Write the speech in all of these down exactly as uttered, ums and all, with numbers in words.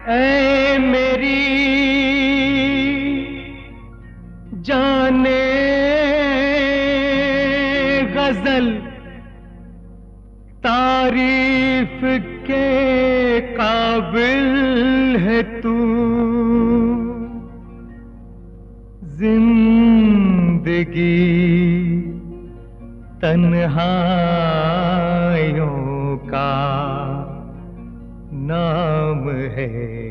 ऐ मेरी जाने गजल, तारीफ के काबिल है तू। जिंदगी तन्हाइयों का नाम है,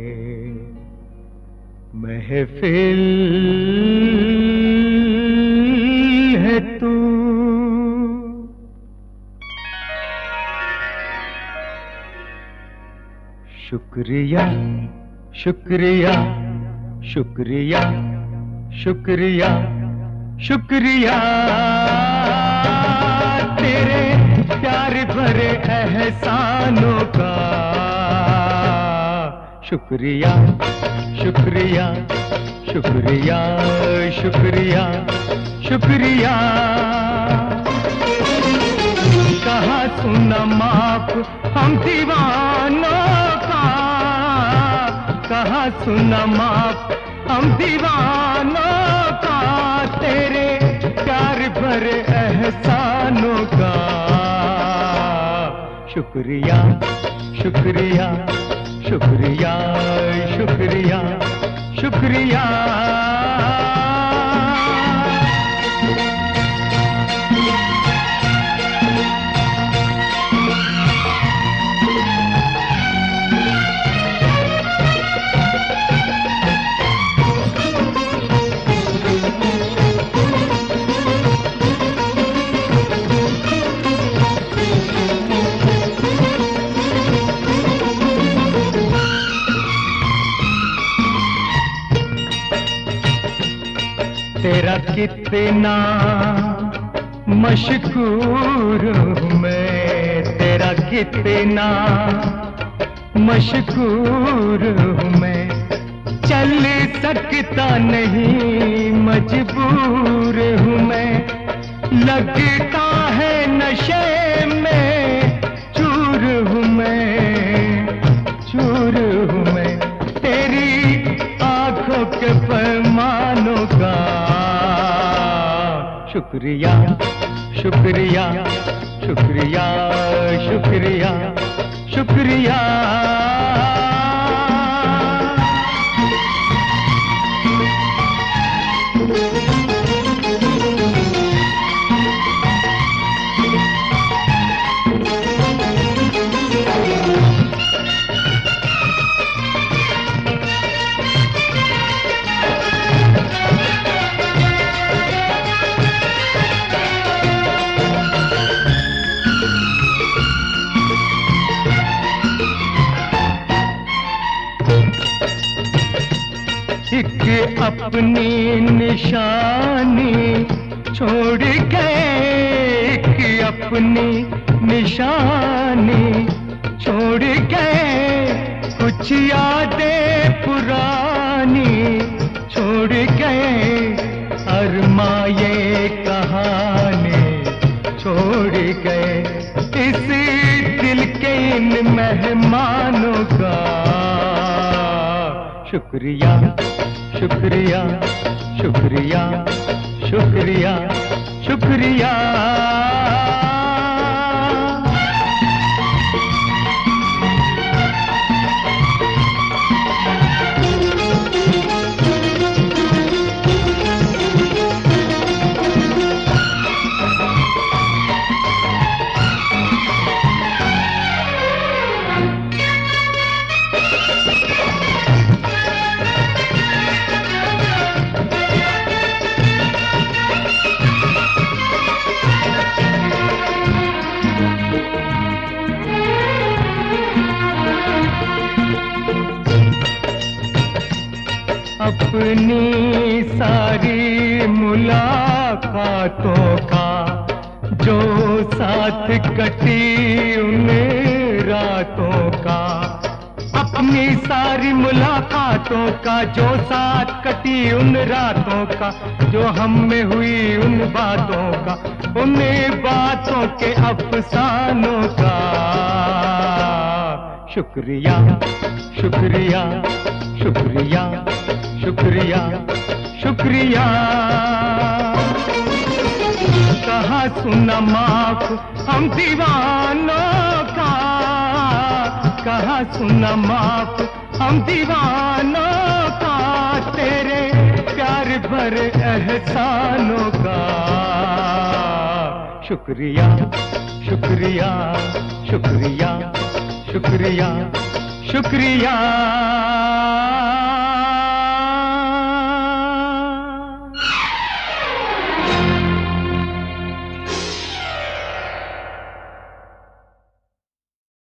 महफिल है तू। शुक्रिया शुक्रिया शुक्रिया शुक्रिया शुक्रिया तेरे प्यार भरे एहसानों का। शुक्रिया शुक्रिया शुक्रिया शुक्रिया शुक्रिया। कहाँ सुना माप हम दीवानों का, कहाँ सुना माप हम दीवानों का, तेरे प्यार भरे एहसानों का। शुक्रिया शुक्रिया शुक्रिया शुक्रिया शुक्रिया। तेरा कितना मशकूर हूँ मैं, तेरा कितना मशकूर हूँ मैं। चल सकता नहीं मजबूर हूँ मैं, लगता है नशे में चूर हूँ मैं, चूर हूँ मैं। तेरी आंखों के पैमानों का। शुक्रिया शुक्रिया शुक्रिया शुक्रिया शुक्रिया। एक अपनी निशानी छोड़ गए, एक अपनी निशानी छोड़ गए। कुछ यादें पुरानी छोड़ गए, अरमाए कहानी छोड़ गए। इस दिल के इन मेहमानों का। शुक्रिया शुक्रिया शुक्रिया शुक्रिया शुक्रिया। अपनी सारी मुलाकातों का जो साथ कटी उन रातों का, अपनी सारी मुलाकातों का जो साथ कटी उन रातों का, जो हम में हुई उन बातों का, उन बातों के अफसानों का। शुक्रिया शुक्रिया शुक्रिया शुक्रिया शुक्रिया। कहा सुना माफ हम दीवानों का, कहा सुना माफ हम दीवानों का, तेरे प्यार भरे एहसानों का। शुक्रिया शुक्रिया शुक्रिया शुक्रिया शुक्रिया।